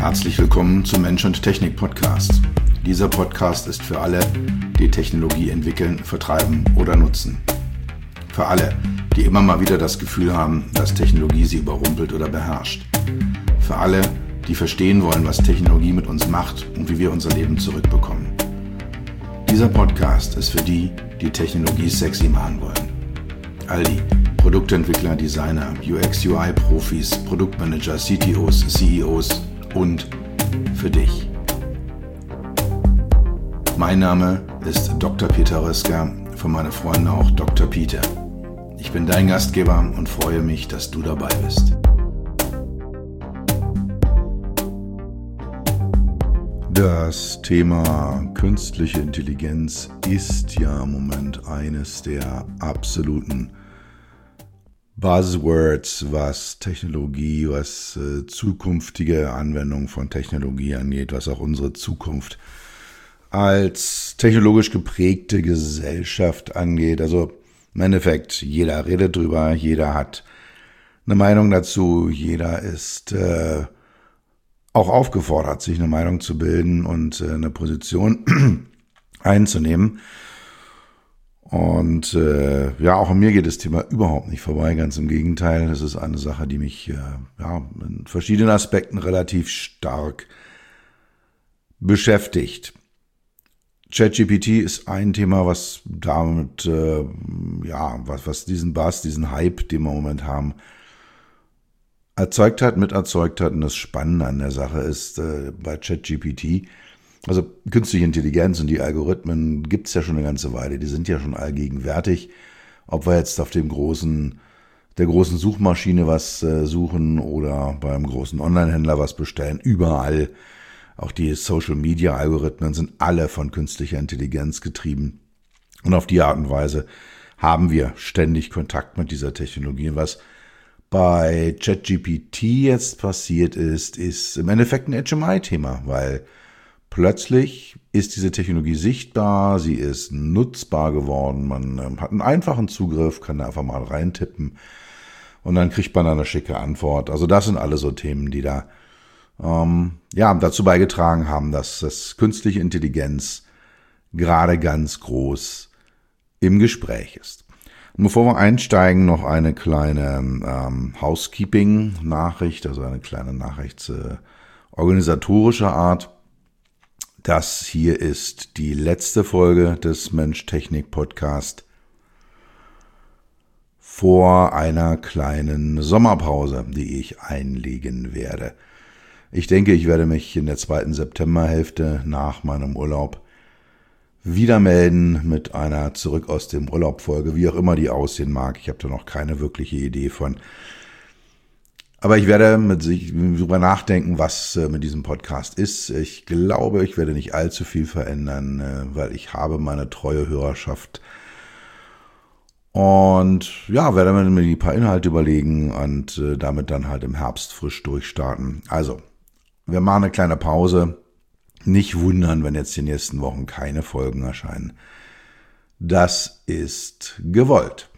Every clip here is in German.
Herzlich willkommen zum Mensch und Technik Podcast. Dieser Podcast ist für alle, die Technologie entwickeln, vertreiben oder nutzen. Für alle, die immer mal wieder das Gefühl haben, dass Technologie sie überrumpelt oder beherrscht. Für alle, die verstehen wollen, was Technologie mit uns macht und wie wir unser Leben zurückbekommen. Dieser Podcast ist für die, die Technologie sexy machen wollen. All die Produktentwickler, Designer, UX-UI-Profis, Produktmanager, CTOs, CEOs und für dich. Mein Name ist Dr. Peter Röska, von meinen Freunden auch Dr. Peter. Ich bin dein Gastgeber und freue mich, dass du dabei bist. Das Thema künstliche Intelligenz ist ja im Moment eines der absoluten Buzzwords, was Technologie, was zukünftige Anwendung von Technologie angeht, was auch unsere Zukunft als technologisch geprägte Gesellschaft angeht. Also im Endeffekt, jeder redet drüber, jeder hat eine Meinung dazu, jeder ist auch aufgefordert, sich eine Meinung zu bilden und eine Position einzunehmen. Und auch an mir geht das Thema überhaupt nicht vorbei, ganz im Gegenteil. Es ist eine Sache, die mich in verschiedenen Aspekten relativ stark beschäftigt. ChatGPT ist ein Thema, was damit, was diesen Buzz, diesen Hype, den wir im Moment haben, erzeugt hat. Und das Spannende an der Sache ist bei ChatGPT, also künstliche Intelligenz und die Algorithmen gibt's ja schon eine ganze Weile, die sind ja schon allgegenwärtig. Ob wir jetzt auf der großen Suchmaschine was suchen oder beim großen Onlinehändler was bestellen, überall, auch die Social-Media-Algorithmen sind alle von künstlicher Intelligenz getrieben. Und auf die Art und Weise haben wir ständig Kontakt mit dieser Technologie. Und was bei ChatGPT jetzt passiert ist im Endeffekt ein HMI-Thema, weil plötzlich ist diese Technologie sichtbar, sie ist nutzbar geworden, man hat einen einfachen Zugriff, kann da einfach mal reintippen und dann kriegt man eine schicke Antwort. Also das sind alle so Themen, die da dazu beigetragen haben, dass das künstliche Intelligenz gerade ganz groß im Gespräch ist. Und bevor wir einsteigen, noch eine kleine Housekeeping-Nachricht, also eine kleine Nachricht organisatorischer Art. Das hier ist die letzte Folge des Mensch-Technik-Podcast vor einer kleinen Sommerpause, die ich einlegen werde. Ich denke, ich werde mich in der 2. Septemberhälfte nach meinem Urlaub wieder melden mit einer Zurück aus dem Urlaub-Folge, wie auch immer die aussehen mag. Ich habe da noch keine wirkliche Idee von. Aber ich werde darüber nachdenken, was mit diesem Podcast ist. Ich glaube, ich werde nicht allzu viel verändern, weil ich habe meine treue Hörerschaft. Und werde mir ein paar Inhalte überlegen und damit dann halt im Herbst frisch durchstarten. Also, wir machen eine kleine Pause. Nicht wundern, wenn jetzt die nächsten Wochen keine Folgen erscheinen. Das ist gewollt.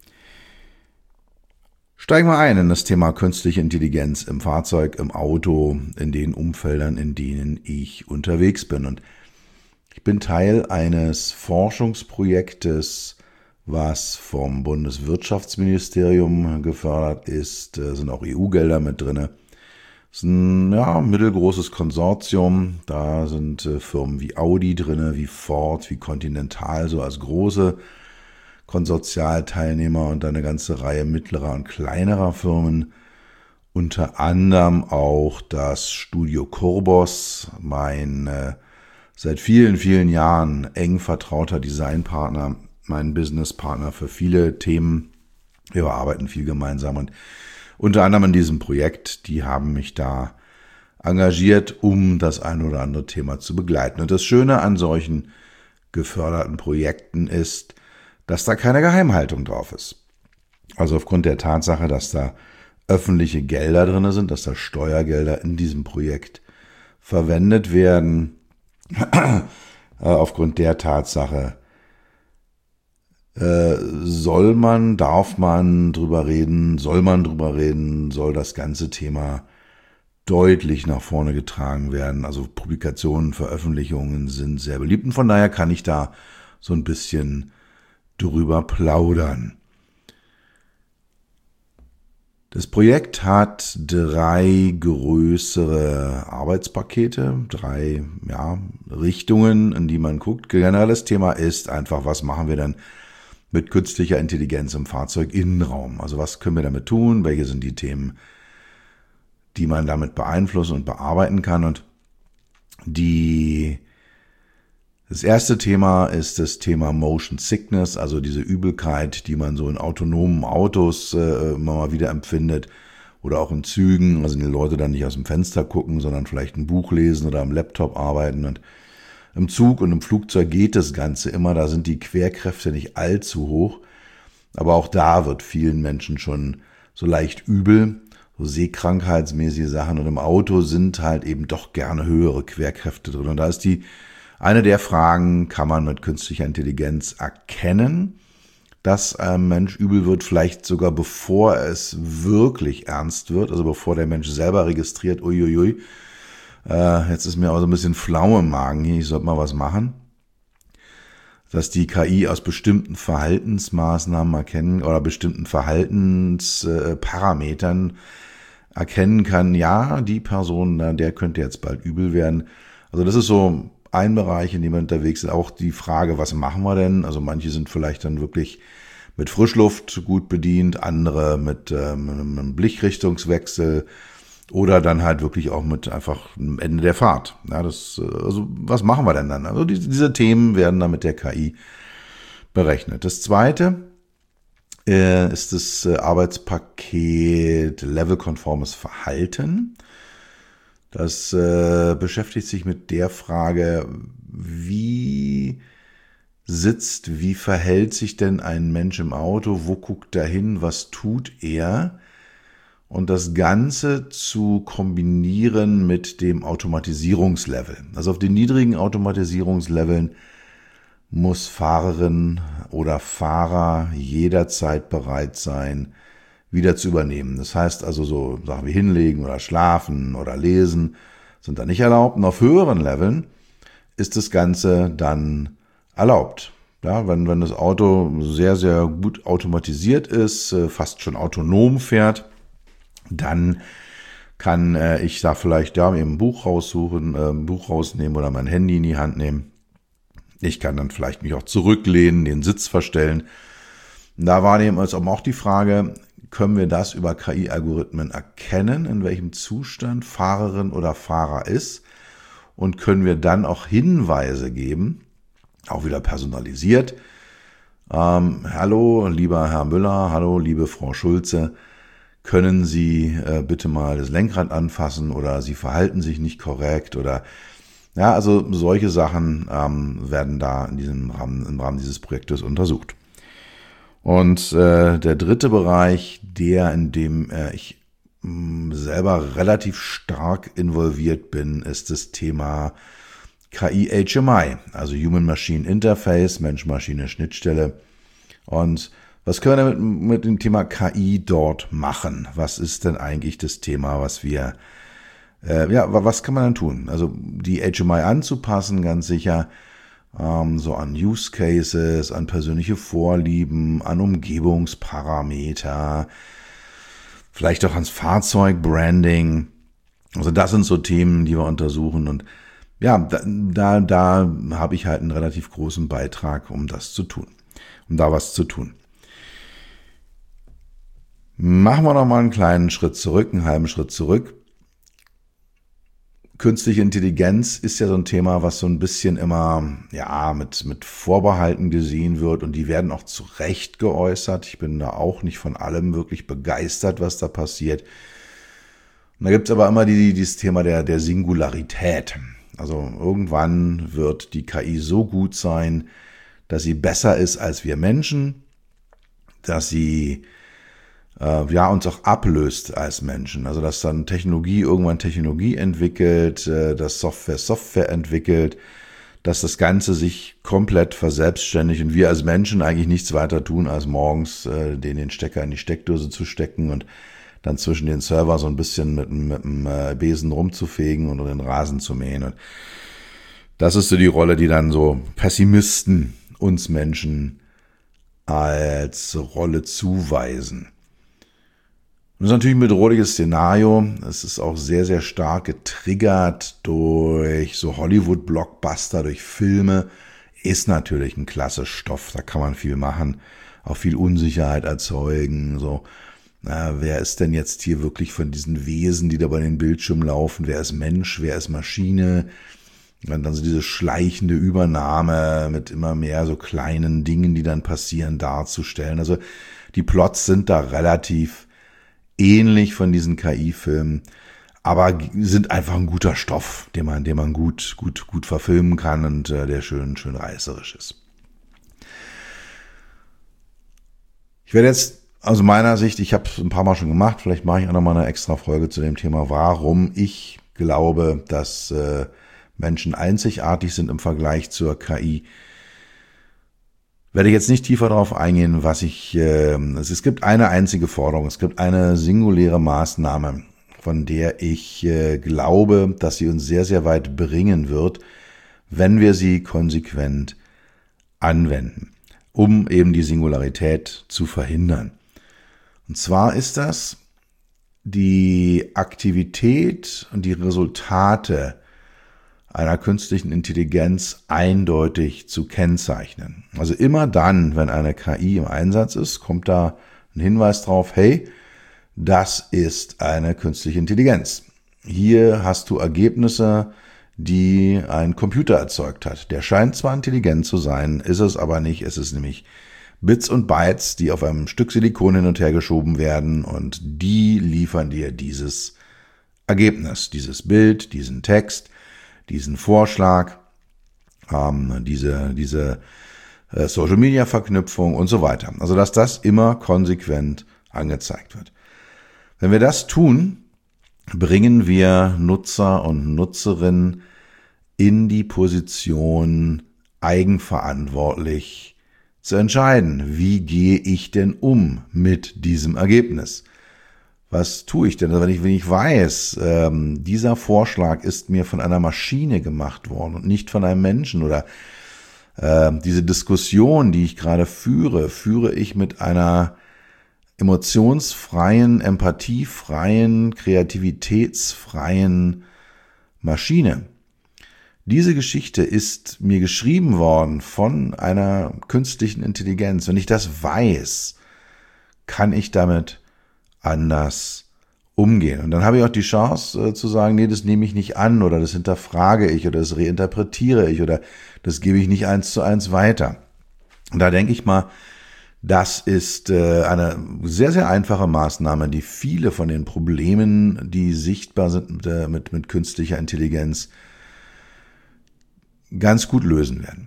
Steigen wir ein in das Thema künstliche Intelligenz im Fahrzeug, im Auto, in den Umfeldern, in denen ich unterwegs bin. Und ich bin Teil eines Forschungsprojektes, was vom Bundeswirtschaftsministerium gefördert ist. Da sind auch EU-Gelder mit drin. Es ist ein mittelgroßes Konsortium. Da sind Firmen wie Audi drin, wie Ford, wie Continental, so als große Konsortialteilnehmer und eine ganze Reihe mittlerer und kleinerer Firmen. Unter anderem auch das Studio Kurbos, mein seit vielen, vielen Jahren eng vertrauter Designpartner, mein Businesspartner für viele Themen. Wir arbeiten viel gemeinsam und unter anderem in diesem Projekt, die haben mich da engagiert, um das ein oder andere Thema zu begleiten. Und das Schöne an solchen geförderten Projekten ist, dass da keine Geheimhaltung drauf ist. Also aufgrund der Tatsache, dass da öffentliche Gelder drin sind, dass da Steuergelder in diesem Projekt verwendet werden, aufgrund der Tatsache darf man drüber reden, soll das ganze Thema deutlich nach vorne getragen werden. Also Publikationen, Veröffentlichungen sind sehr beliebt und von daher kann ich da so ein bisschen drüber plaudern. Das Projekt hat 3 größere Arbeitspakete, 3 Richtungen, in die man guckt. Generelles Thema ist einfach, was machen wir denn mit künstlicher Intelligenz im Fahrzeuginnenraum? Also was können wir damit tun? Welche sind die Themen, die man damit beeinflussen und bearbeiten kann? Und das erste Thema ist das Thema Motion Sickness, also diese Übelkeit, die man so in autonomen Autos immer mal wieder empfindet oder auch in Zügen, also die Leute dann nicht aus dem Fenster gucken, sondern vielleicht ein Buch lesen oder am Laptop arbeiten. Und im Zug und im Flugzeug geht das Ganze immer, da sind die Querkräfte nicht allzu hoch, aber auch da wird vielen Menschen schon so leicht übel, so sehkrankheitsmäßige Sachen, und im Auto sind halt eben doch gerne höhere Querkräfte drin. Und da ist eine der Fragen, kann man mit künstlicher Intelligenz erkennen, dass ein Mensch übel wird, vielleicht sogar bevor es wirklich ernst wird, also bevor der Mensch selber registriert, uiuiui, jetzt ist mir auch so ein bisschen flau im Magen hier, ich sollte mal was machen. Dass die KI aus bestimmten Verhaltensmaßnahmen erkennen oder bestimmten Verhaltensparametern erkennen kann, ja, die Person, der könnte jetzt bald übel werden. Also das ist so ein Bereich, in dem wir unterwegs sind. Auch die Frage, was machen wir denn? Also manche sind vielleicht dann wirklich mit Frischluft gut bedient, andere mit einem Blickrichtungswechsel oder dann halt wirklich auch mit einfach einem Ende der Fahrt. Ja, also was machen wir denn dann? Also diese Themen werden dann mit der KI berechnet. Das zweite ist das Arbeitspaket levelkonformes Verhalten. Das beschäftigt sich mit der Frage, wie verhält sich denn ein Mensch im Auto, wo guckt er hin, was tut er? Und das Ganze zu kombinieren mit dem Automatisierungslevel. Also auf den niedrigen Automatisierungsleveln muss Fahrerin oder Fahrer jederzeit bereit sein, wieder zu übernehmen. Das heißt also so Sachen wie hinlegen oder schlafen oder lesen sind da nicht erlaubt. Und auf höheren Leveln ist das Ganze dann erlaubt. Ja, wenn das Auto sehr, sehr gut automatisiert ist, fast schon autonom fährt, dann kann ich da vielleicht eben ein Buch raussuchen, ein Buch rausnehmen oder mein Handy in die Hand nehmen. Ich kann dann vielleicht mich auch zurücklehnen, den Sitz verstellen. Da war eben auch die Frage, können wir das über KI-Algorithmen erkennen, in welchem Zustand Fahrerin oder Fahrer ist, und können wir dann auch Hinweise geben, auch wieder personalisiert. Hallo, lieber Herr Müller, hallo, liebe Frau Schulze, können Sie bitte mal das Lenkrad anfassen oder Sie verhalten sich nicht korrekt oder ja, also solche Sachen werden da im Rahmen dieses Projektes untersucht. Und der dritte Bereich, in dem ich selber relativ stark involviert bin, ist das Thema KI-HMI, also Human-Machine Interface, Mensch-Maschine-Schnittstelle. Und was können wir mit dem Thema KI dort machen? Was ist denn eigentlich das Thema, was kann man dann tun? Also die HMI anzupassen, ganz sicher, so an Use Cases, an persönliche Vorlieben, an Umgebungsparameter, vielleicht auch ans Fahrzeugbranding. Also das sind so Themen, die wir untersuchen, und ja, da habe ich halt einen relativ großen Beitrag, um das zu tun, um da was zu tun. Machen wir noch mal einen kleinen Schritt zurück, einen halben Schritt zurück. Künstliche Intelligenz ist ja so ein Thema, was so ein bisschen immer mit Vorbehalten gesehen wird, und die werden auch zu Recht geäußert. Ich bin da auch nicht von allem wirklich begeistert, was da passiert. Und da gibt's aber immer dieses Thema der Singularität. Also irgendwann wird die KI so gut sein, dass sie besser ist als wir Menschen, dass sie uns auch ablöst als Menschen. Also dass dann irgendwann Technologie entwickelt, dass Software entwickelt, dass das Ganze sich komplett verselbstständigt und wir als Menschen eigentlich nichts weiter tun, als morgens den Stecker in die Steckdose zu stecken und dann zwischen den Server so ein bisschen mit dem Besen rumzufegen und den Rasen zu mähen. Und das ist so die Rolle, die dann so Pessimisten uns Menschen als Rolle zuweisen. Und das ist natürlich ein bedrohliches Szenario. Es ist auch sehr, sehr stark getriggert durch so Hollywood-Blockbuster, durch Filme. Ist natürlich ein klasse Stoff, da kann man viel machen, auch viel Unsicherheit erzeugen. So, wer ist denn jetzt hier wirklich von diesen Wesen, die da bei den Bildschirmen laufen? Wer ist Mensch, wer ist Maschine? Und dann so diese schleichende Übernahme mit immer mehr so kleinen Dingen, die dann passieren, darzustellen. Also die Plots sind da relativ ähnlich von diesen KI-Filmen, aber sind einfach ein guter Stoff, den man gut verfilmen kann und der schön reißerisch ist. Ich werde jetzt aus meiner Sicht, ich habe es ein paar Mal schon gemacht, vielleicht mache ich auch noch mal eine extra Folge zu dem Thema, warum ich glaube, dass Menschen einzigartig sind im Vergleich zur KI. Werde ich jetzt nicht tiefer darauf eingehen, es gibt eine einzige Forderung, es gibt eine singuläre Maßnahme, von der ich glaube, dass sie uns sehr, sehr weit bringen wird, wenn wir sie konsequent anwenden, um eben die Singularität zu verhindern. Und zwar ist das die Aktivität und die Resultate einer künstlichen Intelligenz eindeutig zu kennzeichnen. Also immer dann, wenn eine KI im Einsatz ist, kommt da ein Hinweis drauf, hey, das ist eine künstliche Intelligenz. Hier hast du Ergebnisse, die ein Computer erzeugt hat. Der scheint zwar intelligent zu sein, ist es aber nicht. Es ist nämlich Bits und Bytes, die auf einem Stück Silikon hin und her geschoben werden und die liefern dir dieses Ergebnis, dieses Bild, diesen Text, diesen Vorschlag, diese Social-Media-Verknüpfung und so weiter. Also dass das immer konsequent angezeigt wird. Wenn wir das tun, bringen wir Nutzer und Nutzerinnen in die Position, eigenverantwortlich zu entscheiden, wie gehe ich denn um mit diesem Ergebnis? Was tue ich denn? Also wenn ich weiß, dieser Vorschlag ist mir von einer Maschine gemacht worden und nicht von einem Menschen oder diese Diskussion, die ich gerade führe ich mit einer emotionsfreien, empathiefreien, kreativitätsfreien Maschine. Diese Geschichte ist mir geschrieben worden von einer künstlichen Intelligenz. Wenn ich das weiß, kann ich damit anders umgehen. Und dann habe ich auch die Chance zu sagen, nee, das nehme ich nicht an oder das hinterfrage ich oder das reinterpretiere ich oder das gebe ich nicht 1:1 weiter. Und da denke ich mal, das ist eine sehr, sehr einfache Maßnahme, die viele von den Problemen, die sichtbar sind mit künstlicher Intelligenz, ganz gut lösen werden.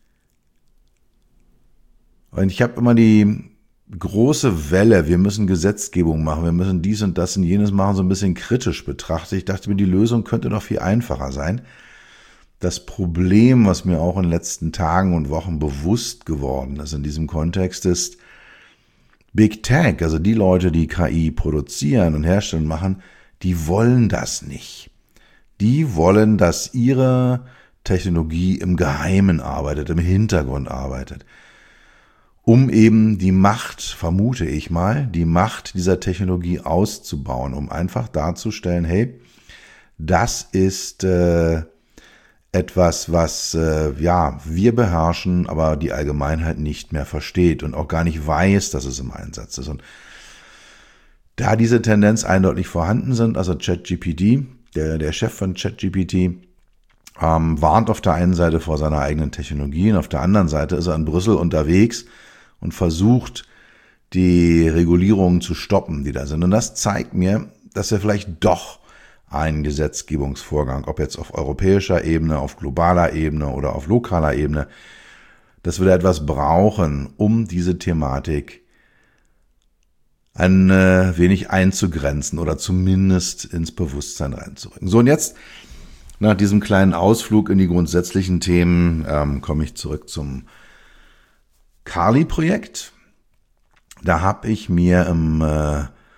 Und ich habe immer die große Welle, wir müssen Gesetzgebung machen, wir müssen dies und das und jenes machen, so ein bisschen kritisch betrachtet. Ich dachte mir, die Lösung könnte doch viel einfacher sein. Das Problem, was mir auch in den letzten Tagen und Wochen bewusst geworden ist in diesem Kontext, ist Big Tech, also die Leute, die KI produzieren und herstellen und machen, die wollen das nicht. Die wollen, dass ihre Technologie im Geheimen arbeitet, im Hintergrund arbeitet, um eben die Macht, vermute ich mal, die Macht dieser Technologie auszubauen, um einfach darzustellen, hey, das ist etwas, was wir beherrschen, aber die Allgemeinheit nicht mehr versteht und auch gar nicht weiß, dass es im Einsatz ist. Und da diese Tendenz eindeutig vorhanden sind, also ChatGPT, der Chef von ChatGPT, warnt auf der einen Seite vor seiner eigenen Technologie und auf der anderen Seite ist er in Brüssel unterwegs und versucht, die Regulierungen zu stoppen, die da sind. Und das zeigt mir, dass wir vielleicht doch einen Gesetzgebungsvorgang, ob jetzt auf europäischer Ebene, auf globaler Ebene oder auf lokaler Ebene, dass wir da etwas brauchen, um diese Thematik ein wenig einzugrenzen oder zumindest ins Bewusstsein reinzurücken. So, und jetzt, nach diesem kleinen Ausflug in die grundsätzlichen Themen, komme ich zurück zum Kali-Projekt. Da habe ich mir im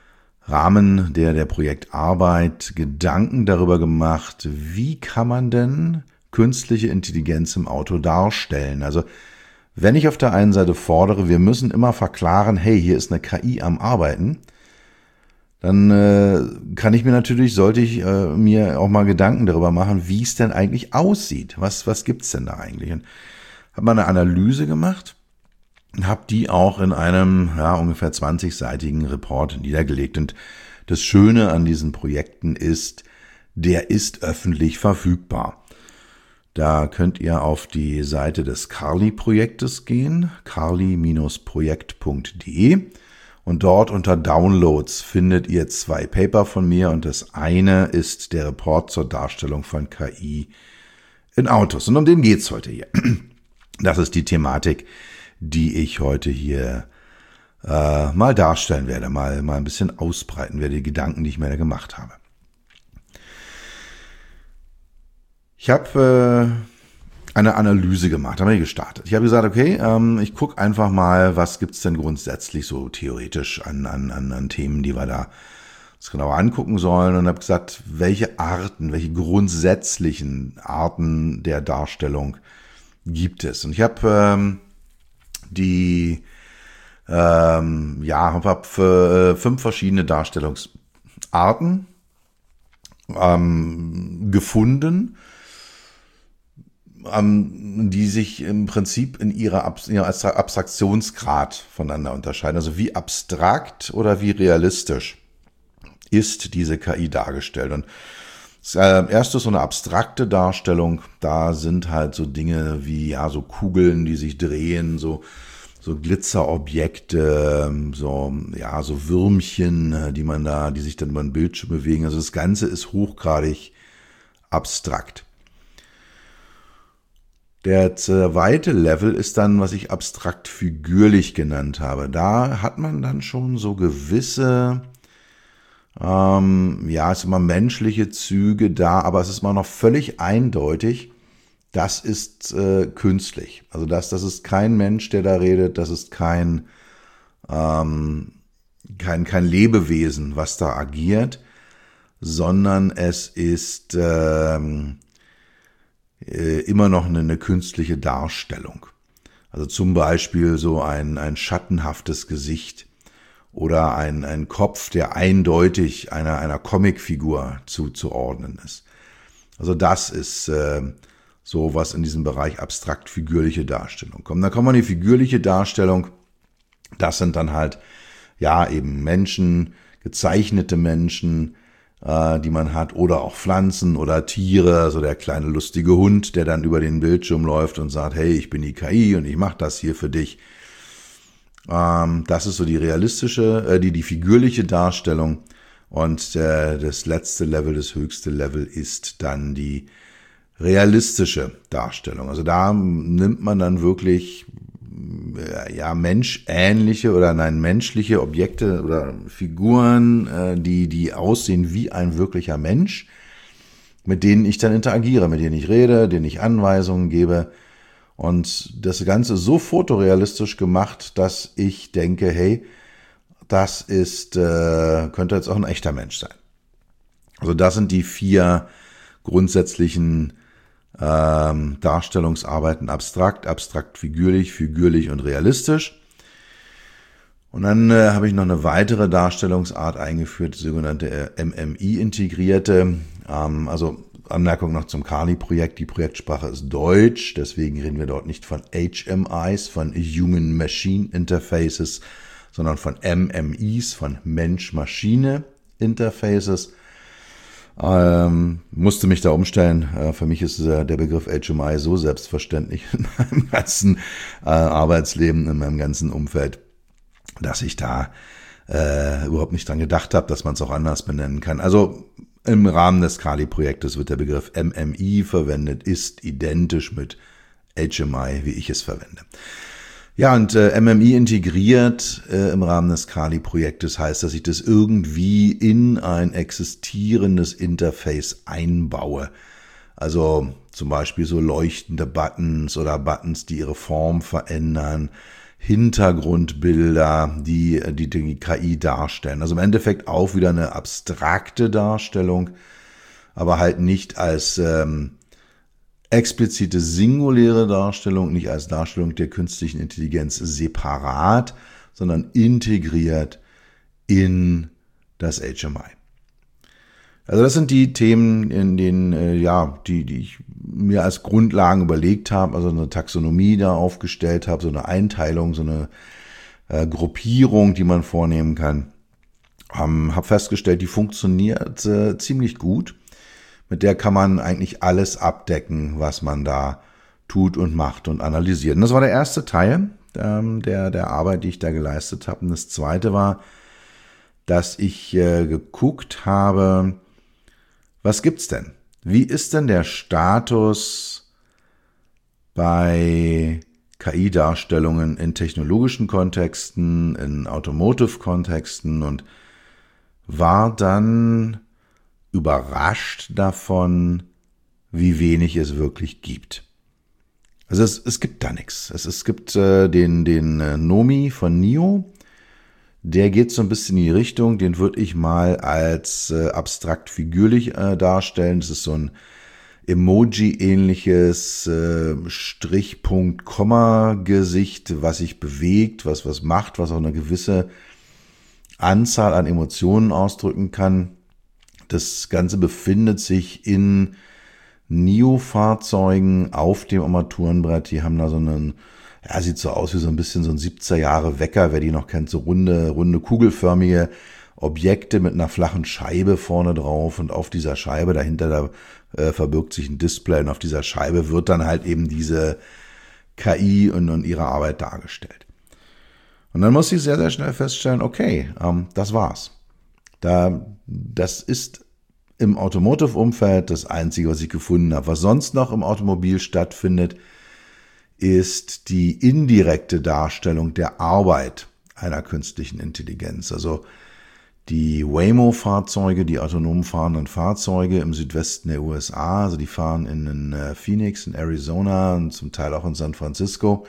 Rahmen der Projektarbeit Gedanken darüber gemacht, wie kann man denn künstliche Intelligenz im Auto darstellen. Also wenn ich auf der einen Seite fordere, wir müssen immer verklaren, hey, hier ist eine KI am Arbeiten, dann sollte ich mir auch mal Gedanken darüber machen, wie es denn eigentlich aussieht. Was gibt's denn da eigentlich? Und habe mal eine Analyse gemacht, habe die auch in einem ungefähr 20-seitigen Report niedergelegt. Und das Schöne an diesen Projekten ist, der ist öffentlich verfügbar. Da könnt ihr auf die Seite des Carly-Projektes gehen, carly-projekt.de, und dort unter Downloads findet ihr 2 Paper von mir, und das eine ist der Report zur Darstellung von KI in Autos. Und um den geht's heute hier. Das ist die Thematik, die ich heute hier mal darstellen werde, mal ein bisschen ausbreiten werde, die Gedanken, die ich mir da gemacht habe. Ich habe eine Analyse gemacht, habe ich gestartet. Ich habe gesagt, okay, ich gucke einfach mal, was gibt's denn grundsätzlich so theoretisch an Themen, die wir da uns genauer angucken sollen, und habe gesagt, welche grundsätzlichen Arten der Darstellung gibt es. Und ich habe hab 5 verschiedene Darstellungsarten gefunden, die sich im Prinzip in ihrer Abstraktionsgrad voneinander unterscheiden. Also wie abstrakt oder wie realistisch ist diese KI dargestellt. Und das erste ist so eine abstrakte Darstellung. Da sind halt so Dinge wie so Kugeln, die sich drehen, so Glitzerobjekte, so Würmchen, die sich dann über den Bildschirm bewegen. Also das Ganze ist hochgradig abstrakt. Der zweite Level ist dann, was ich abstrakt figürlich genannt habe. Da hat man dann schon so gewisse, es sind immer menschliche Züge da, aber es ist mal noch völlig eindeutig, das ist künstlich. Also das ist kein Mensch, der da redet, das ist kein Lebewesen, was da agiert, sondern es ist immer noch eine künstliche Darstellung. Also zum Beispiel so ein schattenhaftes Gesicht oder ein Kopf, der eindeutig einer Comicfigur zuzuordnen ist. Also das ist so, was in diesem Bereich abstrakt-figürliche Darstellung kommt. Dann kommt man in die figürliche Darstellung. Das sind dann halt eben Menschen, gezeichnete Menschen, die man hat, oder auch Pflanzen oder Tiere, so der kleine lustige Hund, der dann über den Bildschirm läuft und sagt, hey, ich bin die KI und ich mache das hier für dich. Das ist so die realistische, die figürliche Darstellung, und das letzte Level, das höchste Level ist dann die realistische Darstellung. Also da nimmt man dann wirklich menschliche Objekte oder Figuren, die aussehen wie ein wirklicher Mensch, mit denen ich dann interagiere, mit denen ich rede, denen ich Anweisungen gebe, und das Ganze so fotorealistisch gemacht, dass ich denke, hey, das ist könnte jetzt auch ein echter Mensch sein. Also das sind die 4 grundsätzlichen Darstellungsarbeiten: abstrakt, figürlich und realistisch. Und dann habe ich noch eine weitere Darstellungsart eingeführt, die sogenannte MMI-integrierte. Also Anmerkung noch zum Carly-Projekt: Die Projektsprache ist Deutsch, deswegen reden wir dort nicht von HMIs, von Human Machine Interfaces, sondern von MMIs, von Mensch-Maschine Interfaces. Musste mich da umstellen. Für mich ist der Begriff HMI so selbstverständlich in meinem ganzen Arbeitsleben, in meinem ganzen Umfeld, dass ich da überhaupt nicht dran gedacht habe, dass man es auch anders benennen kann. Also im Rahmen des Carly-Projektes wird der Begriff MMI verwendet, ist identisch mit HMI, wie ich es verwende. Ja, und MMI integriert im Rahmen des Carly-Projektes heißt, dass ich das irgendwie in ein existierendes Interface einbaue. Also zum Beispiel so leuchtende Buttons oder Buttons, die ihre Form verändern, Hintergrundbilder, die KI darstellen. Also im Endeffekt auch wieder eine abstrakte Darstellung, aber halt nicht als explizite singuläre Darstellung, nicht als Darstellung der künstlichen Intelligenz separat, sondern integriert in das HMI. Also das sind die Themen, in denen die ich mir als Grundlagen überlegt habe, also eine Taxonomie da aufgestellt habe, so eine Einteilung, so eine Gruppierung, die man vornehmen kann. Habe festgestellt, die funktioniert ziemlich gut. Mit der kann man eigentlich alles abdecken, was man da tut und macht und analysiert. Und das war der erste Teil der Arbeit, die ich da geleistet habe. Und das zweite war, dass ich geguckt habe, was gibt's denn? Wie ist denn der Status bei KI-Darstellungen in technologischen Kontexten, in Automotive-Kontexten und war dann überrascht davon, wie wenig es wirklich gibt. Also es gibt da nichts. Es gibt den Nomi von NIO, der geht so ein bisschen in die Richtung, den würde ich mal als abstrakt figürlich darstellen. Das ist so ein Emoji-ähnliches Strich-Punkt-Komma-Gesicht, was sich bewegt, was macht, was auch eine gewisse Anzahl an Emotionen ausdrücken kann. Das Ganze befindet sich in NIO-Fahrzeugen auf dem Armaturenbrett. Die haben da so einen, sieht so aus wie so ein bisschen so ein 70er Jahre Wecker, wer die noch kennt, so runde, kugelförmige Objekte mit einer flachen Scheibe vorne drauf und auf dieser Scheibe dahinter verbirgt sich ein Display und auf dieser Scheibe wird dann halt eben diese KI und ihre Arbeit dargestellt. Und dann muss ich sehr, sehr schnell feststellen, okay, das war's. Das ist im Automotive-Umfeld das Einzige, was ich gefunden habe. Was sonst noch im Automobil stattfindet, ist die indirekte Darstellung der Arbeit einer künstlichen Intelligenz. Also die Waymo-Fahrzeuge, die autonom fahrenden Fahrzeuge im Südwesten der USA, also die fahren in Phoenix, in Arizona und zum Teil auch in San Francisco.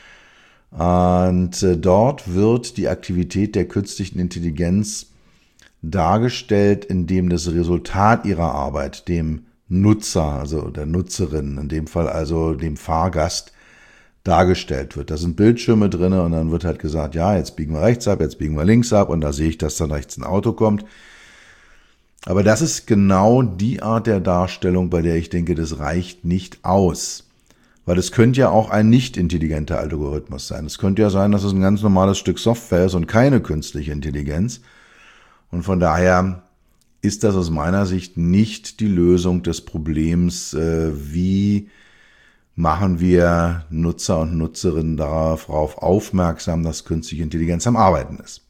Und dort wird die Aktivität der künstlichen Intelligenz dargestellt, indem das Resultat ihrer Arbeit dem Nutzer, also der Nutzerin, in dem Fall also dem Fahrgast, dargestellt wird. Da sind Bildschirme drin und dann wird halt gesagt, ja, jetzt biegen wir rechts ab, jetzt biegen wir links ab und da sehe ich, dass dann rechts ein Auto kommt. Aber das ist genau die Art der Darstellung, bei der ich denke, das reicht nicht aus. Weil es könnte ja auch ein nicht intelligenter Algorithmus sein. Es könnte ja sein, dass es ein ganz normales Stück Software ist und keine künstliche Intelligenz. Und von daher ist das aus meiner Sicht nicht die Lösung des Problems, wie machen wir Nutzer und Nutzerinnen darauf aufmerksam, dass künstliche Intelligenz am Arbeiten ist.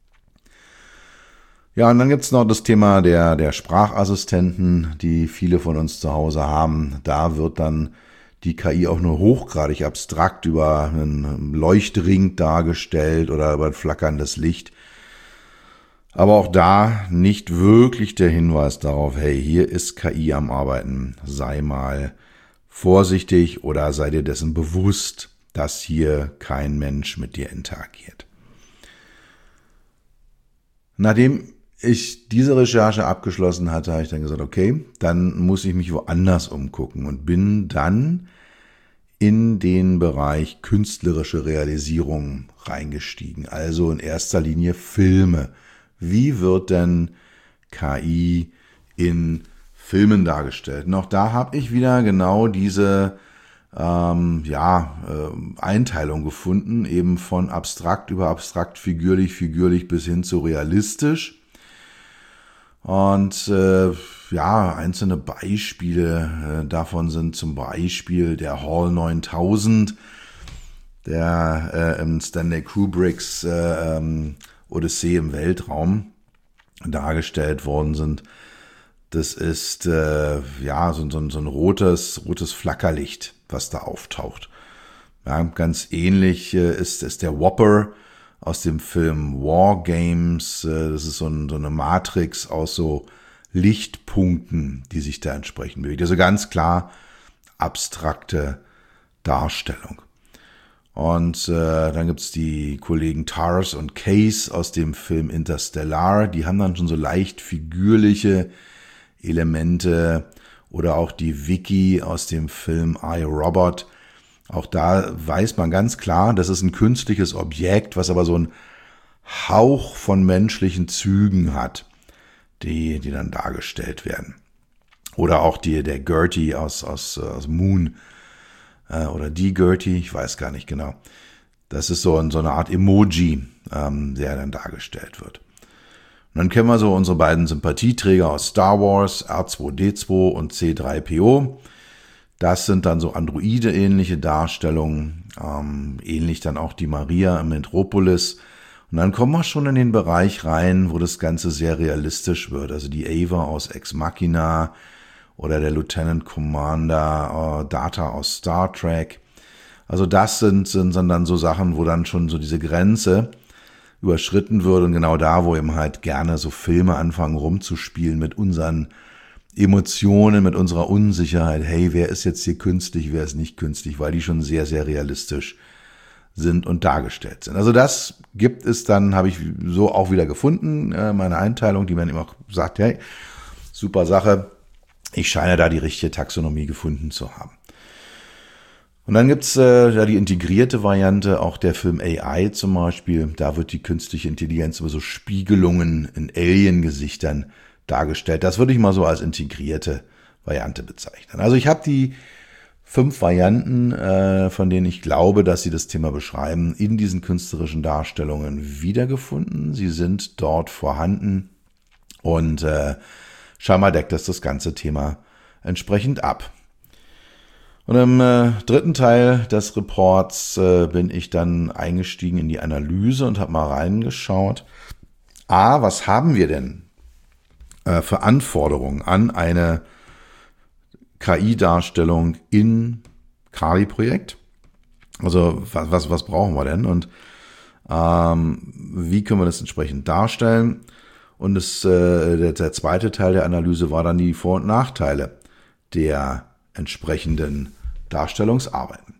Ja, und dann gibt's noch das Thema der Sprachassistenten, die viele von uns zu Hause haben. Da wird dann die KI auch nur hochgradig abstrakt über einen Leuchtring dargestellt oder über ein flackerndes Licht. Aber auch da nicht wirklich der Hinweis darauf, hey, hier ist KI am Arbeiten, sei mal vorsichtig oder sei dir dessen bewusst, dass hier kein Mensch mit dir interagiert. Nachdem ich diese Recherche abgeschlossen hatte, habe ich dann gesagt, okay, dann muss ich mich woanders umgucken und bin dann in den Bereich künstlerische Realisierung reingestiegen. Also in erster Linie Filme. Wie wird denn KI in Filmen dargestellt? Und auch da habe ich wieder genau diese Einteilung gefunden, eben von abstrakt über abstrakt, figürlich bis hin zu realistisch. Und einzelne Beispiele davon sind zum Beispiel der Hall 9000, der im Stanley Kubricks Odyssee im Weltraum dargestellt worden sind. Das ist so ein rotes Flackerlicht, was da auftaucht. Ja, ganz ähnlich ist der Whopper aus dem Film War Games. Das ist so eine Matrix aus so Lichtpunkten, die sich da entsprechend bewegt. Also ganz klar abstrakte Darstellung. Und dann gibt's die Kollegen Tars und Case aus dem Film Interstellar. Die haben dann schon so leicht figürliche Elemente. Oder auch die Vicky aus dem Film I, Robot. Auch da weiß man ganz klar, das ist ein künstliches Objekt, was aber so einen Hauch von menschlichen Zügen hat, die dann dargestellt werden. Oder auch der Gertie aus Moon, oder die Gertie, ich weiß gar nicht genau. Das ist so eine Art Emoji, der dann dargestellt wird. Und dann kennen wir so unsere beiden Sympathieträger aus Star Wars, R2-D2 und C3PO. Das sind dann so Androide-ähnliche Darstellungen, ähnlich dann auch die Maria im Metropolis. Und dann kommen wir schon in den Bereich rein, wo das Ganze sehr realistisch wird. Also die Ava aus Ex Machina oder der Lieutenant Commander Data aus Star Trek. Also das sind dann so Sachen, wo dann schon so diese Grenze überschritten wird und genau da, wo eben halt gerne so Filme anfangen rumzuspielen mit unseren Emotionen, mit unserer Unsicherheit. Hey, wer ist jetzt hier künstlich, wer ist nicht künstlich, weil die schon sehr, sehr realistisch sind und dargestellt sind. Also das gibt es dann, habe ich so auch wieder gefunden, meine Einteilung, die man immer sagt, hey, super Sache, ich scheine da die richtige Taxonomie gefunden zu haben. Und dann gibt's ja die integrierte Variante, auch der Film AI zum Beispiel. Da wird die künstliche Intelligenz über so Spiegelungen in Alien-Gesichtern dargestellt. Das würde ich mal so als integrierte Variante bezeichnen. Also ich habe die 5 Varianten, von denen ich glaube, dass sie das Thema beschreiben, in diesen künstlerischen Darstellungen wiedergefunden. Sie sind dort vorhanden und scheinbar deckt das ganze Thema entsprechend ab. Und im dritten Teil des Reports bin ich dann eingestiegen in die Analyse und habe mal reingeschaut. Was haben wir denn für Anforderungen an eine KI-Darstellung in Kali-Projekt? Also was brauchen wir denn und wie können wir das entsprechend darstellen? Und der zweite Teil der Analyse war dann die Vor- und Nachteile der entsprechenden Darstellungsarten.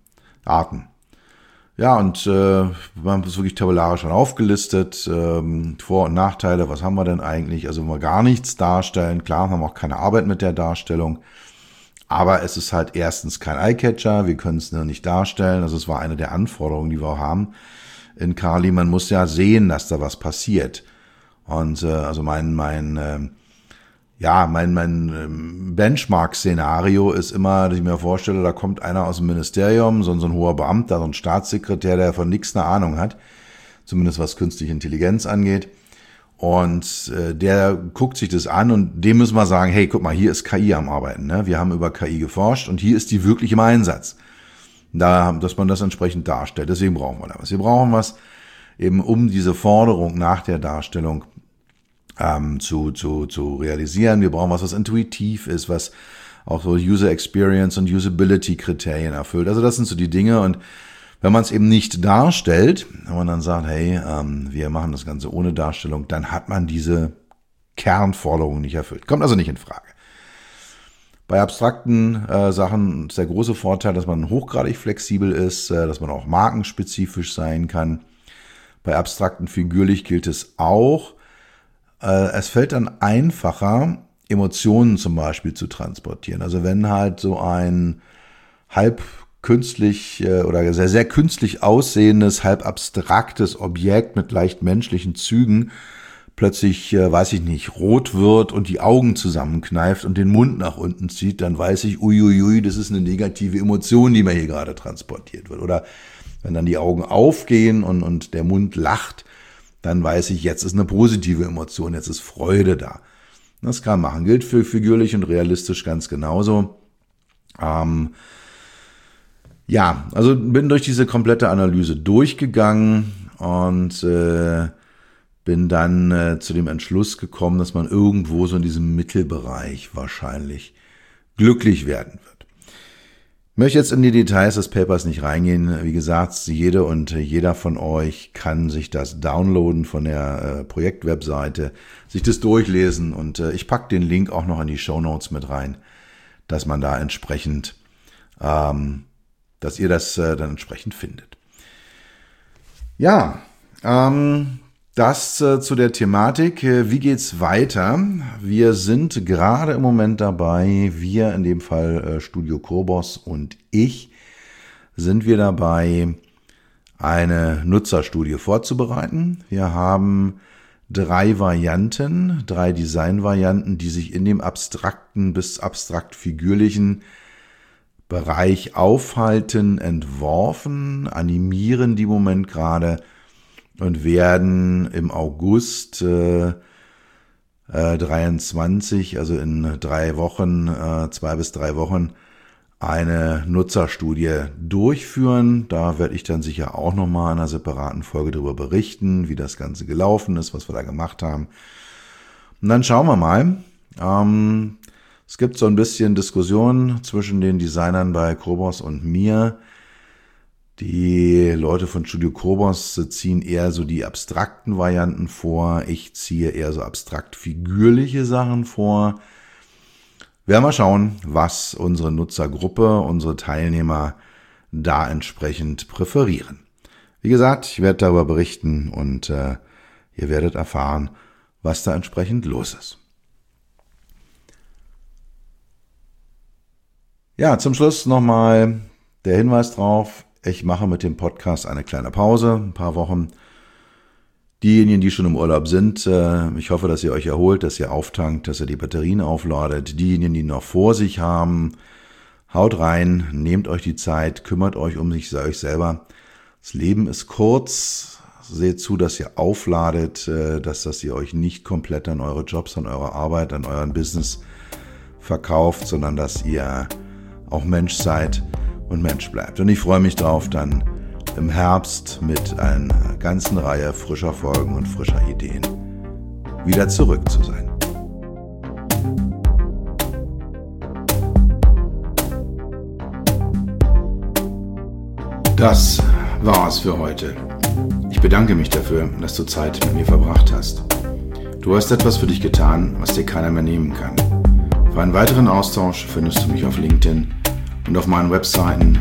Ja, und wir haben es wirklich tabellarisch schon aufgelistet. Vor- und Nachteile, was haben wir denn eigentlich? Also wenn wir gar nichts darstellen, klar, haben wir auch keine Arbeit mit der Darstellung. Aber es ist halt erstens kein Eyecatcher, wir können es nicht darstellen. Also es war eine der Anforderungen, die wir auch haben in Kali. Man muss ja sehen, dass da was passiert. Und also mein Benchmark-Szenario ist immer, dass ich mir vorstelle, da kommt einer aus dem Ministerium, so ein hoher Beamter, so ein Staatssekretär, der von nichts eine Ahnung hat, zumindest was künstliche Intelligenz angeht. Und der guckt sich das an und dem müssen wir sagen, hey, guck mal, hier ist KI am Arbeiten. Ne? Wir haben über KI geforscht und hier ist die wirklich im Einsatz. Dass man das entsprechend darstellt. Deswegen brauchen wir da was. Wir brauchen was eben, um diese Forderung nach der Darstellung zu realisieren. Wir brauchen was intuitiv ist, was auch so User Experience und Usability Kriterien erfüllt. Also das sind so die Dinge und wenn man es eben nicht darstellt, wenn man dann sagt, hey, wir machen das Ganze ohne Darstellung, dann hat man diese Kernforderung nicht erfüllt. Kommt also nicht in Frage. Bei abstrakten Sachen ist der große Vorteil, dass man hochgradig flexibel ist, dass man auch markenspezifisch sein kann. Bei abstrakten figürlich gilt es auch. Es fällt dann einfacher, Emotionen zum Beispiel zu transportieren. Also wenn halt so ein halb künstlich oder sehr, sehr künstlich aussehendes, halb abstraktes Objekt mit leicht menschlichen Zügen plötzlich, weiß ich nicht, rot wird und die Augen zusammenkneift und den Mund nach unten zieht, dann weiß ich, uiuiui, das ist eine negative Emotion, die mir hier gerade transportiert wird. Oder wenn dann die Augen aufgehen und der Mund lacht, dann weiß ich, jetzt ist eine positive Emotion, jetzt ist Freude da. Das kann man machen. Gilt für figürlich und realistisch ganz genauso. Ja, also bin durch diese komplette Analyse durchgegangen und bin dann zu dem Entschluss gekommen, dass man irgendwo so in diesem Mittelbereich wahrscheinlich glücklich werden wird. Ich möchte jetzt in die Details des Papers nicht reingehen. Wie gesagt, jede und jeder von euch kann sich das downloaden von der Projektwebseite, sich das durchlesen und ich packe den Link auch noch in die Shownotes mit rein, dass man da entsprechend, dass ihr das dann entsprechend findet. Ja, das zu der Thematik. Wie geht's weiter? Wir sind gerade im Moment dabei, wir in dem Fall Studio Kobos und ich, sind wir dabei, eine Nutzerstudie vorzubereiten. Wir haben 3 Varianten, 3 Designvarianten, die sich in dem abstrakten bis abstrakt-figürlichen Bereich aufhalten, entworfen, animieren die im Moment gerade und werden im August 23, also in 3 Wochen, 2 bis 3 Wochen, eine Nutzerstudie durchführen. Da werde ich dann sicher auch nochmal in einer separaten Folge darüber berichten, wie das Ganze gelaufen ist, was wir da gemacht haben. Und dann schauen wir mal. Es gibt so ein bisschen Diskussion zwischen den Designern bei Kobos und mir. Die Leute von Studio Kobos ziehen eher so die abstrakten Varianten vor. Ich ziehe eher so abstrakt-figürliche Sachen vor. Werden wir schauen, was unsere Nutzergruppe, unsere Teilnehmer da entsprechend präferieren. Wie gesagt, ich werde darüber berichten und ihr werdet erfahren, was da entsprechend los ist. Ja, zum Schluss nochmal der Hinweis drauf, ich mache mit dem Podcast eine kleine Pause, ein paar Wochen. Diejenigen, die schon im Urlaub sind, ich hoffe, dass ihr euch erholt, dass ihr auftankt, dass ihr die Batterien aufladet. Diejenigen, die noch vor sich haben, haut rein, nehmt euch die Zeit, kümmert euch um euch selber. Das Leben ist kurz, seht zu, dass ihr aufladet, dass ihr euch nicht komplett an eure Jobs, an eure Arbeit, an euren Business verkauft, sondern dass ihr auch Mensch seid und Mensch bleibt. Und ich freue mich drauf, dann im Herbst mit einer ganzen Reihe frischer Folgen und frischer Ideen wieder zurück zu sein. Das war's für heute. Ich bedanke mich dafür, dass du Zeit mit mir verbracht hast. Du hast etwas für dich getan, was dir keiner mehr nehmen kann. Für einen weiteren Austausch findest du mich auf LinkedIn und auf meinen Webseiten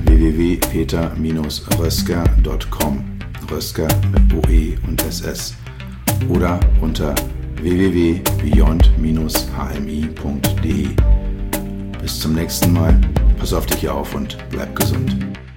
www.peter-rösker.com, Rösker mit OE und SS, oder unter www.beyond-hmi.de. Bis zum nächsten Mal, pass auf dich auf und bleib gesund.